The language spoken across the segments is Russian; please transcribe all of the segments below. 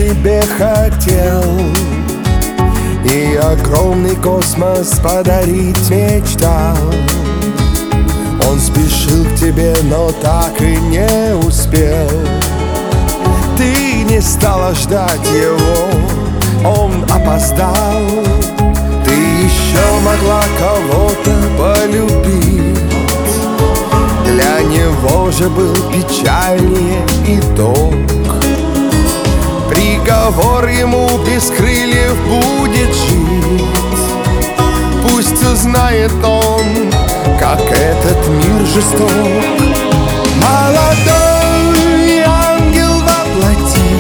тебе хотел и огромный космос подарить мечтал. Он спешил к тебе, но так и не успел. Ты не стала ждать его, он опоздал. Ты еще могла кого-то полюбить. Для него же был печальнее итог. Приговор ему без крыльев будет жить. Пусть узнает он, как этот мир жесток. Молодой ангел воплоти,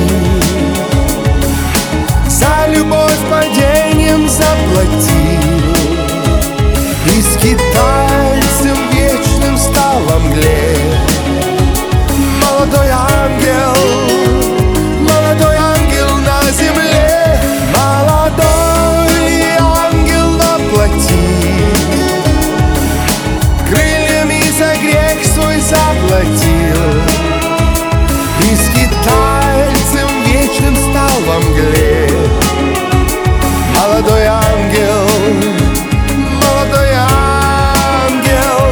за любовь падением заплатил. И скитальцем вечным стал во мгле. Молодой ангел на земле. Молодой ангел воплоти, крыльями за грех свой заплатил. И скитальцем вечным стал во мгле. Молодой ангел, молодой ангел.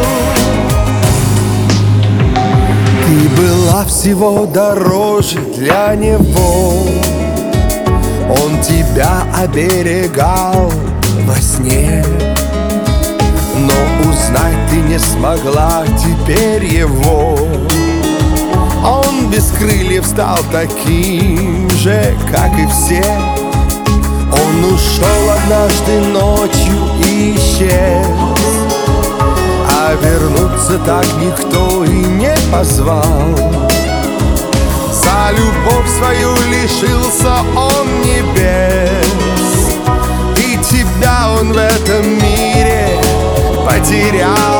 Ты была всего дороже для него. Он тебя оберегал во сне, но узнать ты не смогла теперь его. Он без крыльев стал таким же, как и все. Он ушел однажды ночью и исчез, а вернуться так никто и не позвал. За любовь свою лишился он небес, и тебя он в этом мире потерял.